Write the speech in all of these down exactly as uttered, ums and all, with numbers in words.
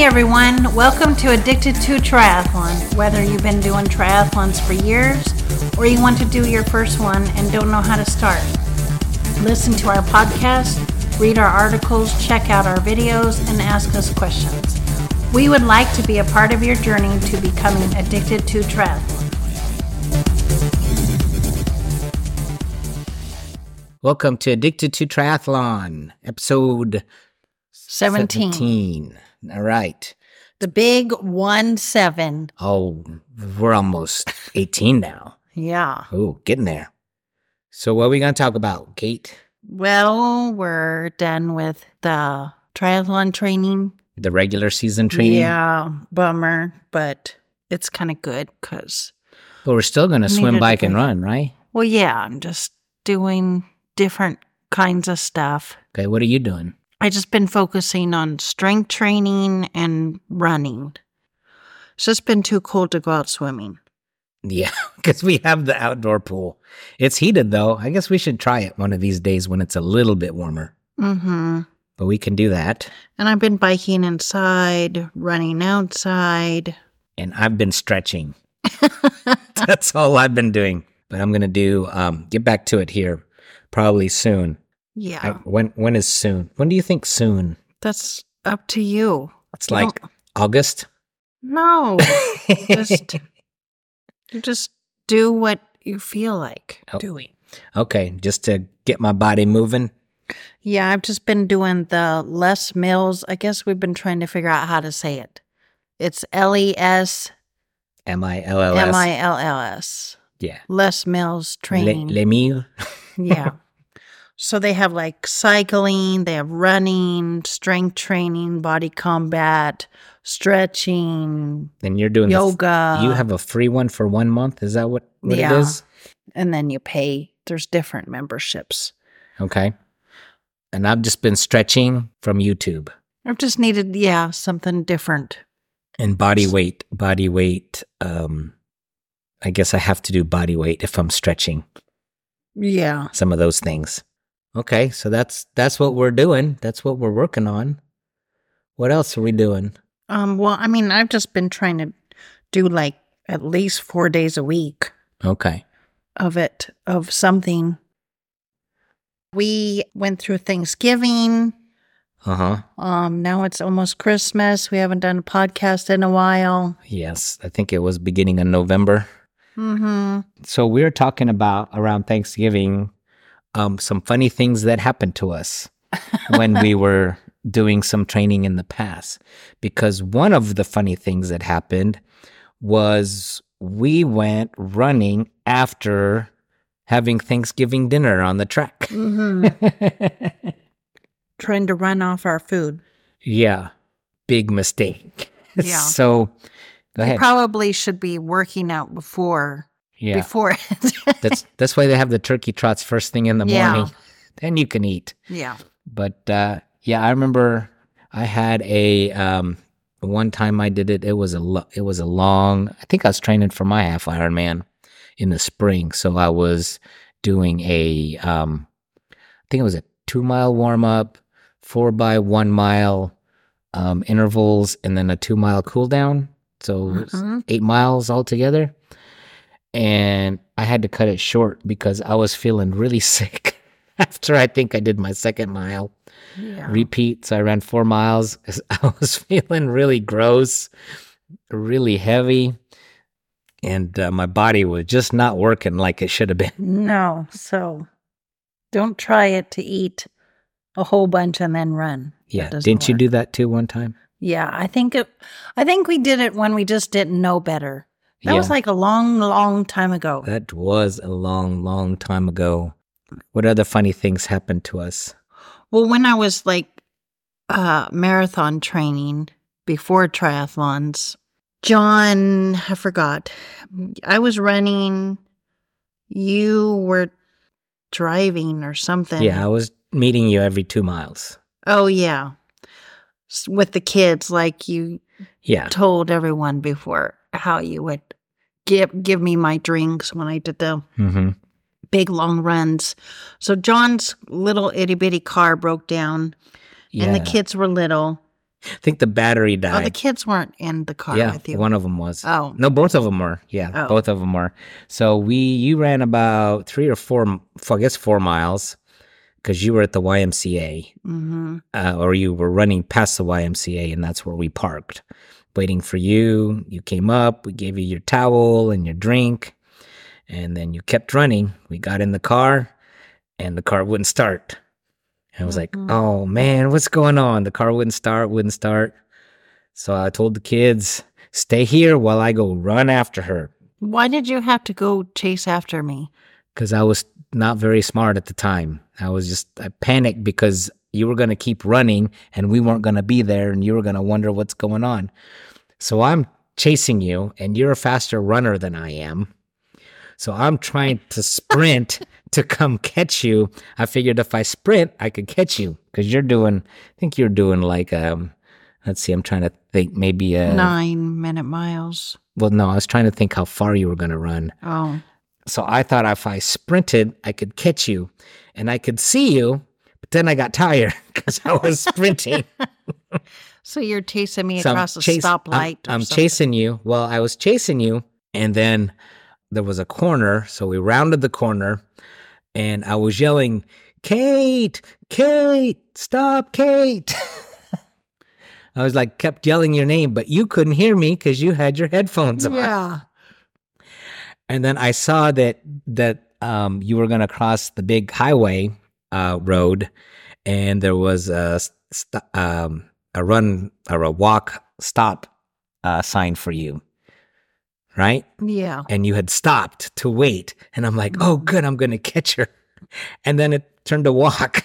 everyone, welcome to Addicted to Triathlon. Whether you've been doing triathlons for years or you want to do your first one and don't know how to start, listen to our podcast, read our articles, check out our videos, and ask us questions. We would like to be a part of your journey to becoming addicted to triathlon. Welcome to Addicted to Triathlon, episode seventeen. seventeen. All right. The big one seven. Oh, we're almost eighteen now. Yeah. Oh, getting there. So what are we going to talk about, Kate? Well, we're done with the triathlon training. The regular season training? Yeah, bummer, but it's kind of good because... But we're still going to swim, bike, and run, right? Well, yeah, I'm just doing different kinds of stuff. Okay, what are you doing? I just been focusing on strength training and running. It's just been too cold to go out swimming. Yeah, because we have the outdoor pool. It's heated, though. I guess we should try it one of these days when it's a little bit warmer. Mm-hmm. But we can do that. And I've been biking inside, running outside. And I've been stretching. That's all I've been doing. But I'm going to do, um, get back to it here probably soon. Yeah. I, when When is soon? When do you think soon? That's up to you. It's like August? No. just, you just do what you feel like oh. doing. Okay, just to get my body moving? Yeah, I've just been doing the Les Mills. I guess we've been trying to figure out how to say it. It's L E S M I L L S. M I L L S. Yeah. Les Mills training. Les Le Mills? Yeah. So they have like cycling, they have running, strength training, body combat, stretching, and you're doing yoga. The, you have a free one for one month? Is that what, what yeah. it is? And then you pay. There's different memberships. Okay. And I've just been stretching from YouTube. I've just needed, yeah, something different. And body weight, body weight. Um, I guess I have to do body weight if I'm stretching. Yeah. Some of those things. Okay, so that's that's what we're doing. That's what we're working on. What else are we doing? Um, well, I mean, I've just been trying to do like at least four days a week. Okay. Of it, of something. We went through Thanksgiving. Uh-huh. Um, now it's almost Christmas. We haven't done a podcast in a while. Yes, I think it was beginning of November. Mm-hmm. So we were talking about around Thanksgiving, um, some funny things that happened to us when we were doing some training in the past. Because one of the funny things that happened was we went running after having Thanksgiving dinner on the track. Mm-hmm. Trying to run off our food. Yeah. Big mistake. Yeah. So go ahead. You probably should be working out before. Yeah. Before. that's that's why they have the turkey trots first thing in the morning. Yeah. Then you can eat. Yeah. But uh, yeah, I remember I had a um, one time I did it. It was a lo- it was a long. I think I was training for my half Ironman in the spring, so I was doing a. Um, I think it was a two mile warm up, four by one mile um, intervals, and then a two mile cool down. So mm-hmm. eight miles altogether. And I had to cut it short because I was feeling really sick after I think I did my second mile. Yeah. Repeat. So I ran four miles. I was feeling really gross, really heavy. And uh, my body was just not working like it should have been. No. So don't try it to eat a whole bunch and then run. Yeah. Didn't work. You do that too one time? Yeah. I think it, I think we did it when we just didn't know better. That yeah. was like a long, long time ago. That was a long, long time ago. What other funny things happened to us? Well, when I was like uh, marathon training before triathlons, John, I forgot. I was running. You were driving or something. Yeah, I was meeting you every two miles. Oh, yeah. With the kids, like you yeah. told everyone before how you would give give me my drinks when I did the mm-hmm. big long runs. So John's little itty bitty car broke down, yeah. and the kids were little, think the battery Oh, died. the kids weren't in the car Yeah, with you. one of them was. Oh. No, both of them were. Yeah, Oh. both of them were. So we, you ran about three or four, four I guess four miles, because you were at the Y M C A, Mm-hmm. uh, or you were running past the Y M C A, and that's where we parked, waiting for you. You came up. We gave you your towel and your drink, and then you kept running. We got in the car, and the car wouldn't start. And I was Mhm. like, oh man, what's going on? The car wouldn't start, wouldn't start. So I told the kids, stay here while I go run after her. Why did you have to go chase after me? Because I was not very smart at the time. I was just, I panicked because you were going to keep running and we weren't going to be there and you were going to wonder what's going on. So I'm chasing you and you're a faster runner than I am. So I'm trying to sprint to come catch you. I figured if I sprint, I could catch you because you're doing, I think you're doing like, um, let's see, I'm trying to think maybe a Nine minute miles. Well, no, I was trying to think how far you were going to run. Oh. So I thought if I sprinted, I could catch you and I could see you, but then I got tired because I was sprinting. So you're chasing me So I'm across a chase- stoplight. I'm, or I'm something. chasing you. Well, I was chasing you, and then there was a corner. So we rounded the corner, and I was yelling, Kate, Kate, stop, Kate. I was like, kept yelling your name, but you couldn't hear me because you had your headphones on. Yeah. And then I saw that that um, you were going to cross the big highway uh, road, and there was a st- um, a run or a walk stop uh, sign for you, right? Yeah. And you had stopped to wait, and I'm like, oh, good, I'm going to catch her. And then it turned to walk.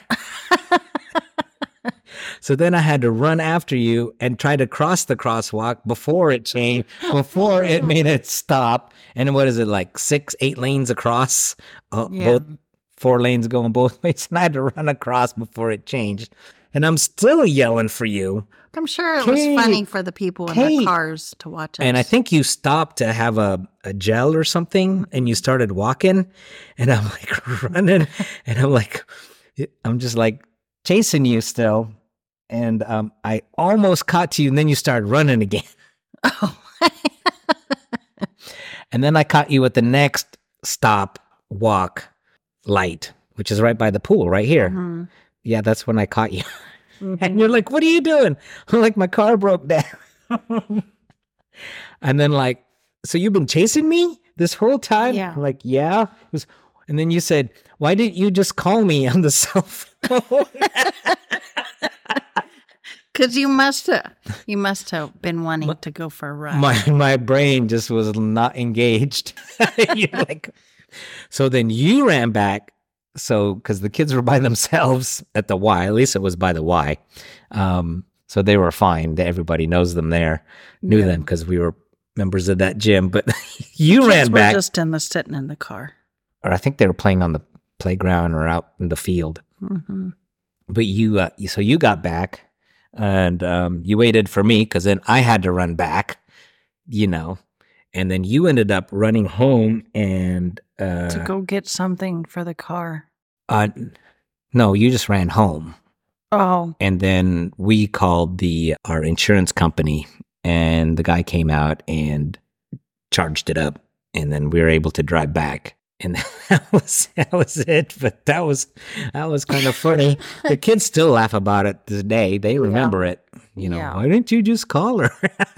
So then I had to run after you and try to cross the crosswalk before it changed, before it made it stop. And what is it, like six, eight lanes across? Uh, Yeah. Both four lanes going both ways. And I had to run across before it changed. And I'm still yelling for you. I'm sure it Kate, was funny for the people in Kate. the cars to watch us. And I think you stopped to have a, a gel or something and you started walking. And I'm like running. And I'm like, I'm just like chasing you still. And um, I almost caught you, and then you started running again. Oh. And then I caught you at the next stop walk light, which is right by the pool, right here. Mhm. Yeah, that's when I caught you. Mhm. And you're like, what are you doing? I'm like, my car broke down. And then like, so you've been chasing me this whole time? Yeah. I'm like, yeah. It was, and then you said, why didn't you just call me on the cell phone? Because you must have, you must have been wanting to go for a run. my my brain just was not engaged. You're like, so then you ran back. So because the kids were by themselves at the Y, at least it was by the Y. Um, so they were fine. Everybody knows them there, knew Yeah. them because we were members of that gym. But you Kids ran were back, just in the sitting in the car. or I think they were playing on the playground or out in the field. Mm-hmm. But you, uh, so you got back. And um, you waited for me because then I had to run back, you know, and then you ended up running home and uh, To go get something for the car. uh, no, you just ran home, Oh, and then we called the our insurance company, and the guy came out and charged it up, and then we were able to drive back. And that was that was it. But that was that was kind of funny. The kids still laugh about it today. They remember it. You know, Yeah. why didn't you just call her?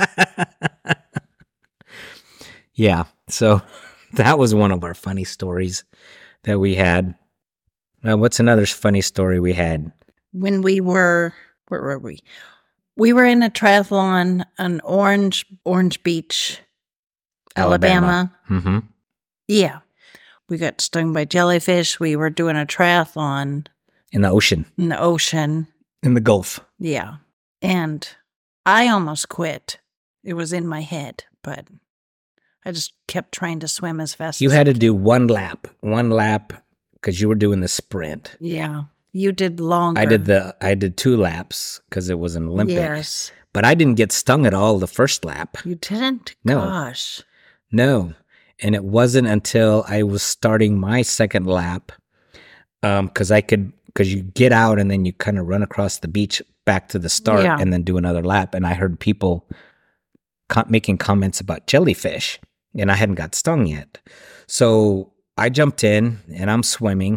Yeah. So that was one of our funny stories that we had. Uh, what's another funny story we had? when we were, where were we? We were in a triathlon on Orange, Orange Beach, Alabama. Mm-hmm. Yeah. We got stung by jellyfish. We were doing a triathlon In the ocean, in the ocean. in the Gulf. Yeah. And I almost quit. It was in my head, but I just kept trying to swim as fast You as had I to do one lap, one lap, because you were doing the sprint. Yeah. You did longer. I did the I did two laps because it was an Olympic. Yes. But I didn't get stung at all the first lap. You didn't? No. Gosh. No. And it wasn't until I was starting my second lap, um, because I could because you get out and then you kind of run across the beach back to the start Yeah. and then do another lap. And I heard people co- making comments about jellyfish, and I hadn't got stung yet. So I jumped in and I'm swimming,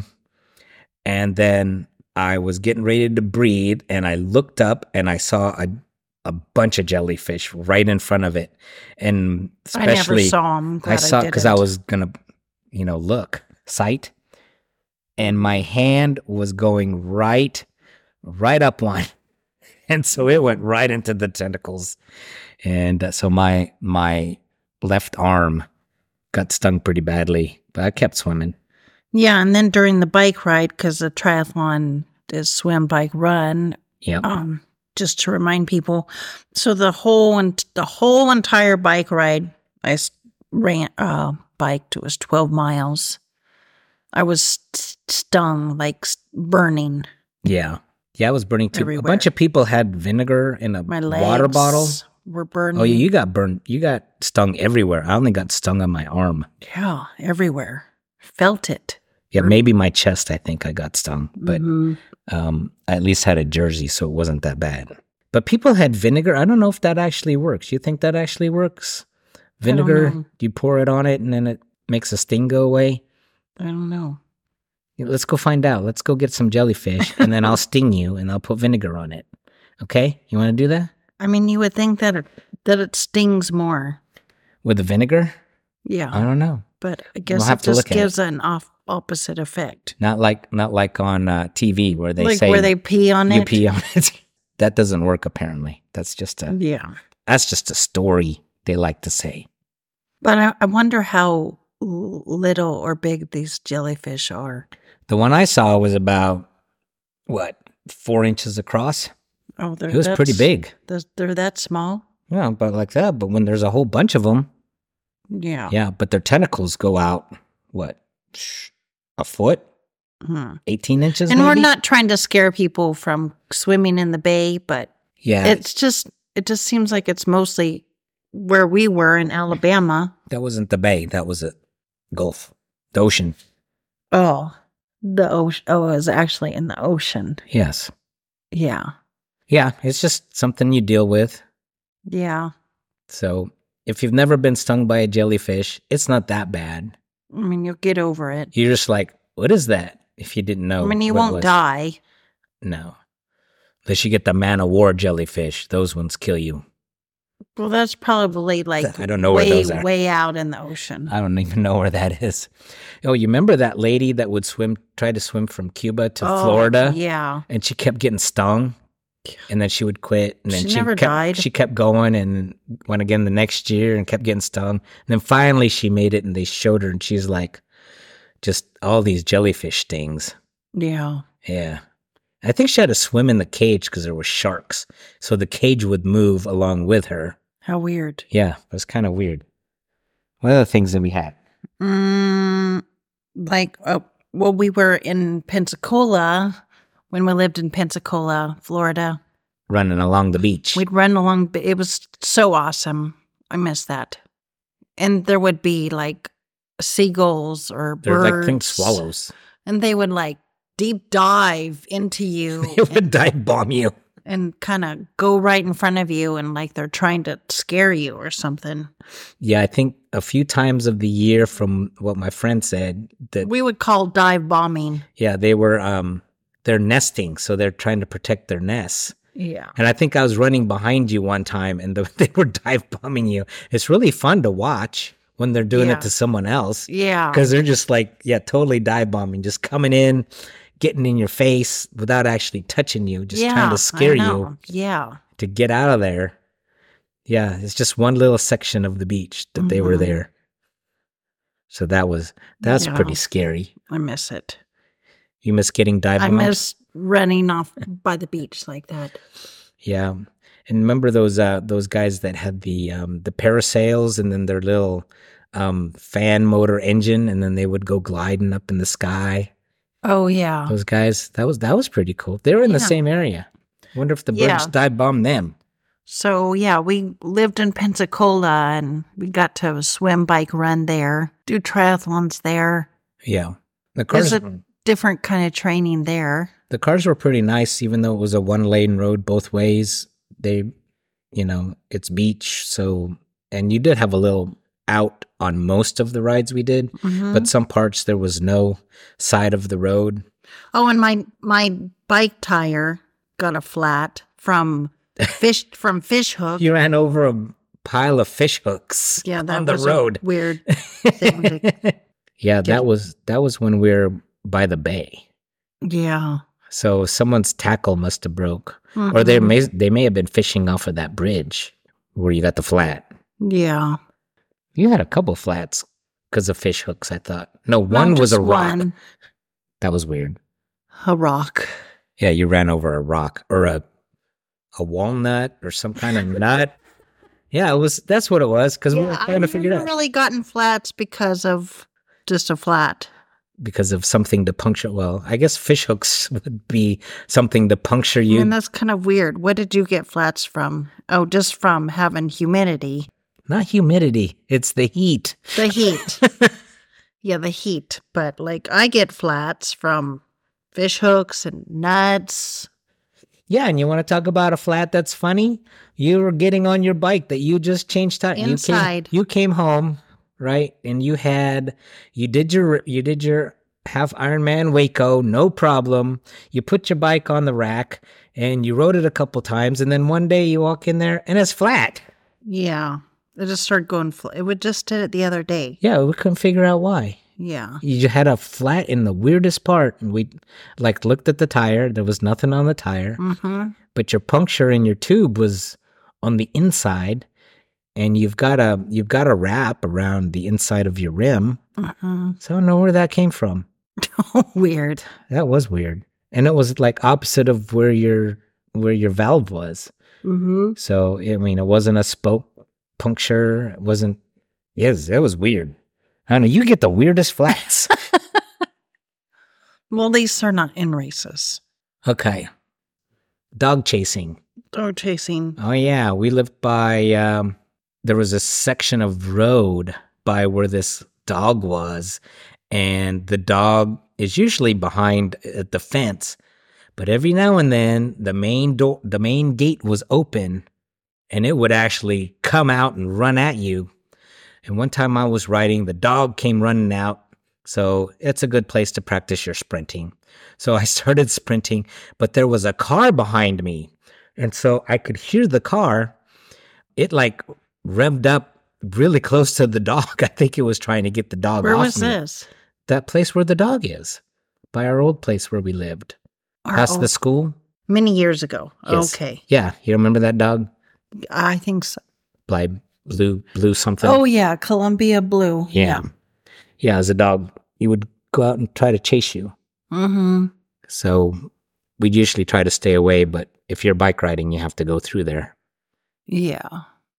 and then I was getting ready to breathe, and I looked up and I saw a a bunch of jellyfish right in front of it, and especially I never saw them. I saw because I was gonna, you know, look sight, and my hand was going right, right up one, and so it went right into the tentacles, and uh, so my my left arm got stung pretty badly, but I kept swimming. Yeah, and then during the bike ride, because the triathlon is swim, bike, run. Yeah, Um, just to remind people, so the whole and the whole entire bike ride, I s- ran, uh, biked. It was twelve miles. I was st- stung, like s- burning. yeah, yeah. I was burning too. Everywhere. A bunch of people had vinegar in a My legs water bottle. were burning. Oh, yeah, you got burned. You got stung everywhere. I only got stung on my arm. Yeah, everywhere. Felt it. Yeah, maybe my chest. I think I got stung, but Mhm. um, I at least had a jersey, so it wasn't that bad. But people had vinegar. I don't know if that actually works. You think that actually works? Vinegar, know. you pour it on it, and then it makes the sting go away. I don't know. Yeah, let's go find out. Let's go get some jellyfish, and then I'll sting you, and I'll put vinegar on it. Okay, you want to do that I mean, you would think that it, that it stings more. with the vinegar? Yeah, I don't know. but I guess have it to just look at it. gives an off opposite effect. Not like not like on uh, T V where they Like say where they pee on you it. pee on it. That doesn't work apparently. That's just a Yeah, that's just a story they like to say. but I, I wonder how l- little or big these jellyfish are. The one I saw was about what four inches across. Oh, they're It was pretty that's- big. They're, they're that small. Yeah, about like that. But when there's a whole bunch of them, Yeah. yeah. But their tentacles go out what a foot, Hmm. eighteen inches. And we're maybe? not trying to scare people from swimming in the bay, but Yeah, it's just it just seems like it's mostly where we were in Alabama. that wasn't the bay. That was a Gulf, the ocean. Oh, the ocean. Oh, it was actually in the ocean. Yes. Yeah. Yeah, it's just something you deal with. Yeah. So if you've never been stung by a jellyfish, it's not that bad. I mean, you'll get over it. You're just like, what is that? If you didn't know. I mean, you what it won't was. die. No. Unless you get the man of war jellyfish. Those ones kill you. Well, that's probably like I don't know where way, those are. way out in the ocean. I don't even know where that is. Oh, you remember that lady that would swim, try to swim from Cuba to Oh, Florida? Yeah. And she kept getting stung. And then she would quit. And then She she, never kept, died. She kept going and went again the next year and kept getting stung. And then finally she made it and they showed her and she's like, just all these jellyfish stings. Yeah. Yeah. I think she had to swim in the cage because there were sharks. So the cage would move along with her. How weird. Yeah, it was kind of weird. What other things that we had? Mm, like, uh, well, we were in Pensacola when we lived in Pensacola, Florida. Running along the beach. We'd run along. It was so awesome. I miss that. And there would be like seagulls or They're birds. like pink swallows. And they would like deep dive into you They would dive bomb you. and kind of go right in front of you and like they're trying to scare you or something. Yeah, I think a few times of the year, from what my friend said, that We would call dive bombing. yeah, they were um they're nesting, so they're trying to protect their nests. Yeah. And I think I was running behind you one time, and the, they were dive bombing you. It's really fun to watch when they're doing Yeah. it to someone else. Yeah. Because they're just like, yeah, totally dive bombing, just coming in, getting in your face without actually touching you, just yeah, trying to I scare you know. Yeah. to get out of there. Yeah, it's just one little section of the beach that they were Mhm. there. So that was that's Yeah. pretty scary. I miss it. You miss getting dive I bombed? miss running off by the beach like that. Yeah. And remember those uh those guys that had the um the parasails and then their little um fan motor engine and then they would go gliding up in the sky. Oh, yeah. Those guys, that was that was pretty cool. They were in the Yeah. same area. Wonder if the birds Yeah. dive bombed them. So, yeah, we lived in Pensacola and we got to swim, bike, run there, do triathlons there. Yeah. The cars Is it different kind of training there. The cars were pretty nice, even though it was a one lane road both ways. They, you know, it's beach. So, and you did have a little out on most of the rides we did, Mm-hmm. but some parts there was no side of the road. Oh, and my my bike tire got a flat from fish from fish hook. You ran over a pile of fish hooks Yeah, that on the was a road. weird thing. To, Yeah, that was that was when we were by the bay. yeah. So someone's tackle must have broke, or they Mhm. may they may have been fishing off of that bridge where you got the flat. Yeah. You had a couple flats because of fish hooks. I thought no, No, one was just a rock. one. That was weird. A rock. Yeah, you ran over a rock or a a walnut or some kind of nut. Yeah, it was. That's what it was because we were trying to figure it I've out. really gotten flats because of just a flat. Because of something to puncture. Well, I guess fish hooks would be something to puncture you. And that's kind of weird. What did you get flats from? Oh, just from having humidity. Not humidity. It's the heat. The heat. Yeah, the heat. But like I get flats from fish hooks and nuts. Yeah, and you want to talk about a flat that's funny? You were getting on your bike that you just changed tires. Inside. You came, you came home, right? And you had you did your you did your half Ironman Waco, no problem. You put your bike on the rack and you rode it a couple times, and then one day you walk in there and it's flat. Yeah. It just started going flat. It would just did it the other day. Yeah, we couldn't figure out why. Yeah. You had a flat in the weirdest part, and we like looked at the tire. There was nothing on the tire, Mm-hmm. but your puncture in your tube was on the inside, and you've got a you've got a wrap around the inside of your rim. Mm-hmm. So I don't know where that came from. Weird. That was weird, and it was like opposite of where your where your valve was. Mm-hmm. So I mean, it wasn't a spoke puncture. It wasn't. Yes, it was weird. I don't know. You get the weirdest flats. Well, these are not in races. Okay. Dog chasing. Dog chasing. Oh yeah, we lived by um there was a section of road by where this dog was, and the dog is usually behind at the fence, but every now and then the main door the main gate was open and it would actually come out and run at you. And one time I was riding, the dog came running out. So it's a good place to practice your sprinting. So I started sprinting, but there was a car behind me. And so I could hear the car. It like revved up really close to the dog. I think it was trying to get the dog Where off was me. this? That place where the dog is, by our old place where we lived. Our Past old- the school. Many years ago. Yes. Okay. Yeah, you remember that dog? I think so. Like blue, blue something. Oh, yeah. Columbia Blue. yeah. Yeah, as a dog, he would go out and try to chase you. Mm-hmm. So we'd usually try to stay away, but if you're bike riding, you have to go through there. Yeah.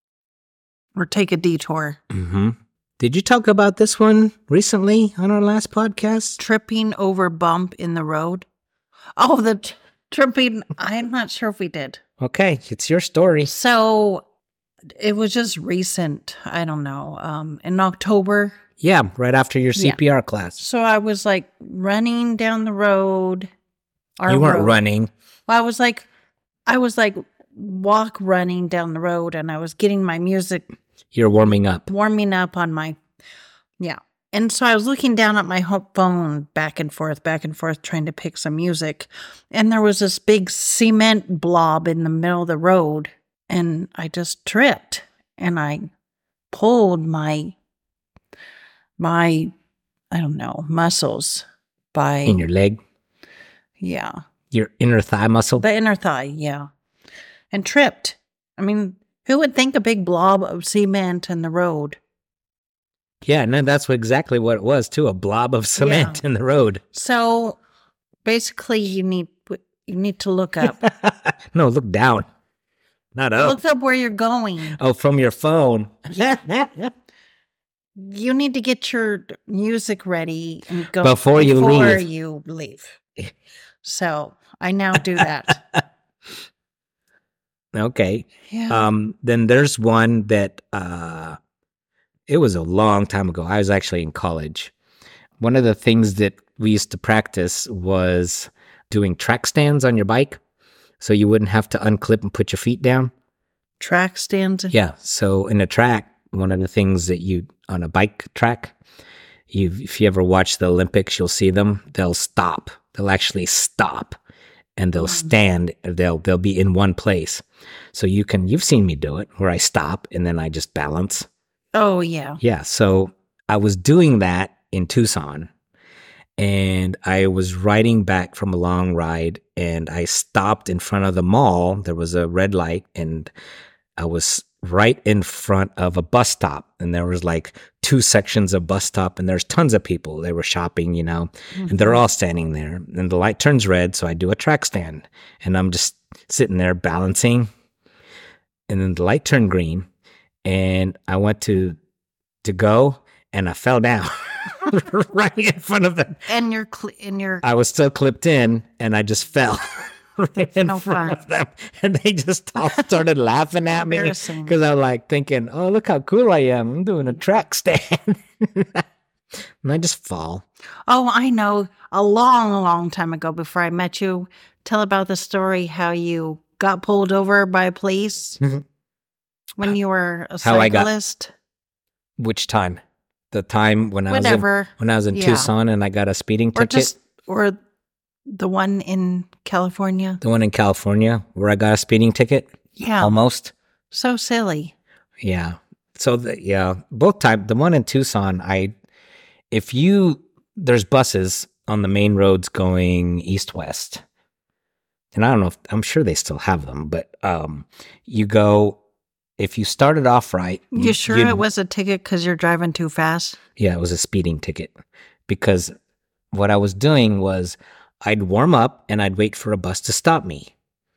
Or take a detour. Mm-hmm. Did you talk about this one recently on our last podcast? Tripping over bump in the road. Oh, the t- tripping. I'm not sure if we did. Okay, it's your story. So it was just recent. I don't know. Um, in October. Yeah, right after your C P R class. So I was like running down the road. our You weren't road. running. Well, I was like, I was like walk running down the road, and I was getting my music You're warming up. warming up on my, yeah. And so I was looking down at my ho- phone back and forth, back and forth, trying to pick some music. And there was this big cement blob in the middle of the road. And I just tripped and I pulled my, my, I don't know, muscles by, In your leg, yeah, your inner thigh muscle. the inner thigh, yeah. And tripped. I mean, who would think a big blob of cement in the road? Yeah, no, that's what, exactly what it was too. A blob of cement in the road. So basically, you need you need to look up. No, look down, not up. Look up where you're going. Oh, from your phone. You need to get your music ready and go Before you before leave. you leave. So I now do that. Okay. Yeah. Um, then there's one that uh, it was a long time ago. I was actually in college. One of the things that we used to practice was doing track stands on your bike, so you wouldn't have to unclip and put your feet down. Track stands? Yeah. So in a track, one of the things that you, on a bike track, you if you ever watch the Olympics, you'll see them. They'll stop. They'll actually stop, and they'll stand. They'll they'll be in one place. So you can you've seen me do it, where I stop and then I just balance. Oh yeah. Yeah. So I was doing that in Tucson, and I was riding back from a long ride, and I stopped in front of the mall. There was a red light, and I was right in front of a bus stop, and there was like two sections of bus stop, and there's tons of people. They were shopping, you know, mm-hmm. and they're all standing there, and the light turns red. So I do a track stand, and I'm just sitting there balancing, and then the light turned green, and I went to, to go, and I fell down right in front of them. And you're, cl- and you're, I was still clipped in, and I just fell. Right in no front fun. of them, and they just all started laughing at me because I was like thinking, "Oh, look how cool I am! I'm doing a track stand," and I just fall. Oh, I know. A long, long time ago, before I met you, tell about the story how you got pulled over by police when you were a How I got- cyclist. Which time? The time when I Whatever. was in, when I was in Yeah. Tucson and I got a speeding Or ticket. just, or the one in California. The one in California where I got a speeding ticket. Yeah. Almost. So silly. Yeah. So the, yeah, both time. The one in Tucson, I, if you there's buses on the main roads going east west, and I don't know if I'm sure they still have them, but um, you go if you started off right. You sure you'd- it was a ticket because you're driving too fast? Yeah, it was a speeding ticket because what I was doing was I'd warm up and I'd wait for a bus to stop me.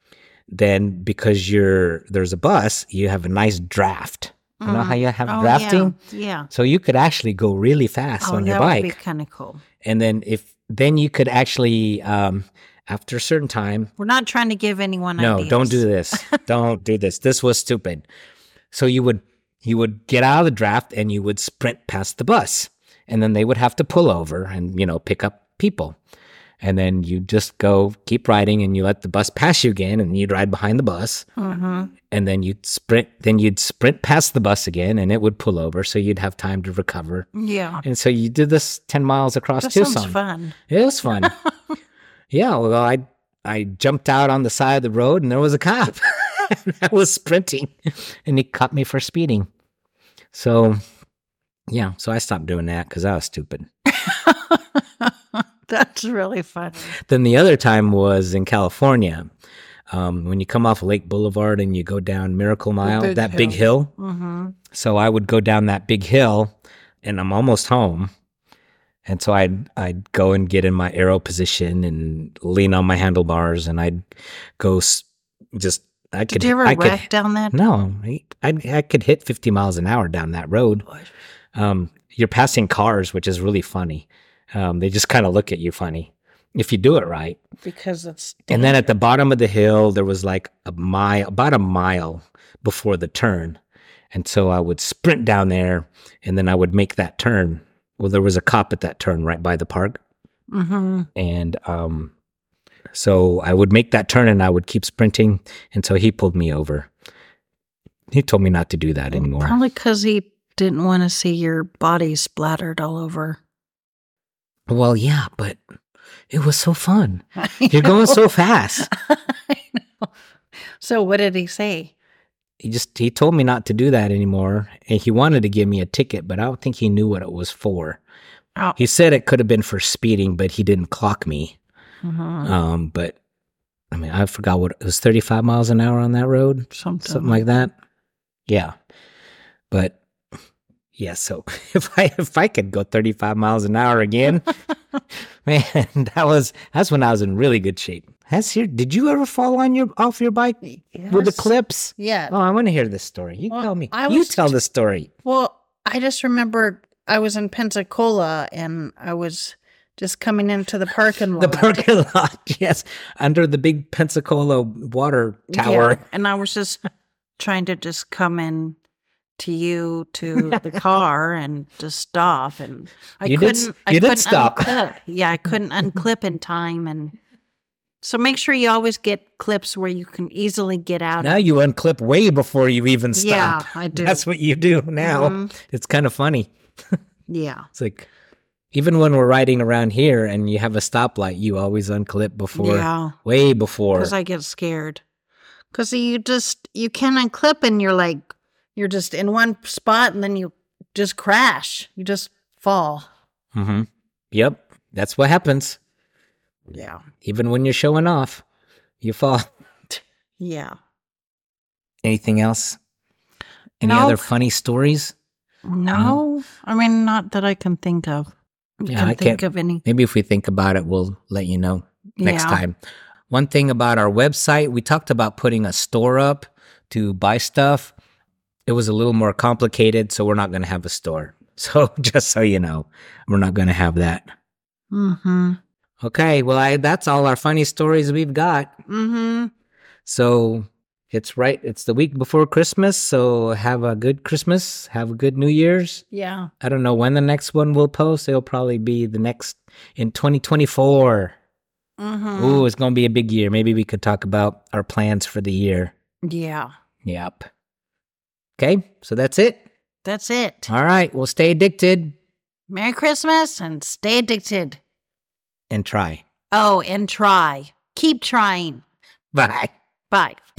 Then because you're there's a bus, you have a nice draft. You know how you have Oh, drafting? Yeah. yeah. So you could actually go really fast Oh, on your that bike. would be kind of cool. And then if then you could actually um after a certain time, We're not trying to give anyone no, ideas. don't do this. Don't do this. This was stupid. So you would you would get out of the draft and you would sprint past the bus. And then they would have to pull over and, you know, pick up people. And then you just go keep riding and you let the bus pass you again and you'd ride behind the bus. Mm-hmm. And then you'd sprint then you'd sprint past the bus again and it would pull over so you'd have time to recover. Yeah. And so you did this ten miles across That Tucson. sounds fun. It was fun. Yeah, well, I I jumped out on the side of the road and there was a cop. I was sprinting and he caught me for speeding. So, yeah, so I stopped doing that because I was stupid. That's really fun. Then the other time was in California. Um, when you come off Lake Boulevard and you go down Miracle Mile, big that hill. big hill. Mm-hmm. So I would go down that big hill and I'm almost home. And so I'd I'd go and get in my aero position and lean on my handlebars, and I'd go s- just I could Did you ever I wreck could, down that? no I I could hit fifty miles an hour down that road. Um, you're passing cars, which is really funny. Um, they just kind of look at you funny if you do it right. Because it's And then at the bottom of the hill, there was like a mile, about a mile before the turn. And so I would sprint down there and then I would make that turn. Well, there was a cop at that turn right by the park. Mm-hmm. And um, so I would make that turn and I would keep sprinting. And so he pulled me over. He told me not to do that anymore. Probably because he didn't want to see your body splattered all over. Well, yeah, but it was so fun. I You're know. going so fast. I know. So what did he say? He just he told me not to do that anymore, and he wanted to give me a ticket, but I don't think he knew what it was for. Oh. He said it could have been for speeding, but he didn't clock me. Mm-hmm. Um, but I mean, I forgot what it was, thirty-five miles an hour on that road, Something, something like that. Yeah, but yeah. So if I if I could go thirty-five miles an hour again, man, that was that's when I was in really good shape. Has here? Did you ever fall on your off your bike with the Yes. clips? Yeah. Oh, I want to hear this story. You Well, tell me. I You was tell t- the story. Well, I just remember I was in Pensacola and I was just coming into the parking lot. The parking lot, yes, under the big Pensacola water tower. Yeah, and I was just trying to just come in to you to the car and to stop. And I You did- couldn't. you I did couldn't stop. unclip. Yeah, I couldn't unclip in time, and so make sure you always get clips where you can easily get out. Now you unclip way before you even stop. Yeah, I do. That's what you do now. Mhm. It's kind of funny. Yeah, It's like, even when we're riding around here and you have a stoplight, you always unclip before, yeah. way before. Because I get scared. Because you just you can unclip and you're like you're just in one spot and then you just crash. You just fall. Mm-hmm. Yep, that's what happens. Yeah. Even when you're showing off, you fall. Yeah. Anything else? Any Nope. other funny stories? No, I mean not that I can think of. I Yeah, can I think can't- of any. Maybe if we think about it, we'll let you know next Yeah. time. One thing about our website, we talked about putting a store up to buy stuff. It was a little more complicated, so we're not going to have a store. So just so you know, we're not going to have that. Mm-hmm. Okay, well, I, that's all our funny stories we've got. Mm-hmm. So it's right. It's the week before Christmas. So have a good Christmas. Have a good New Year's. Yeah. I don't know when the next one will post. It'll probably be the next in twenty twenty-four. Mm-hmm. Ooh, it's going to be a big year. Maybe we could talk about our plans for the year. Yeah. Yep. Okay, so that's it. That's it. All right, well, stay addicted Merry Christmas and stay addicted. and try. Oh, and try. Keep trying. Bye. Bye.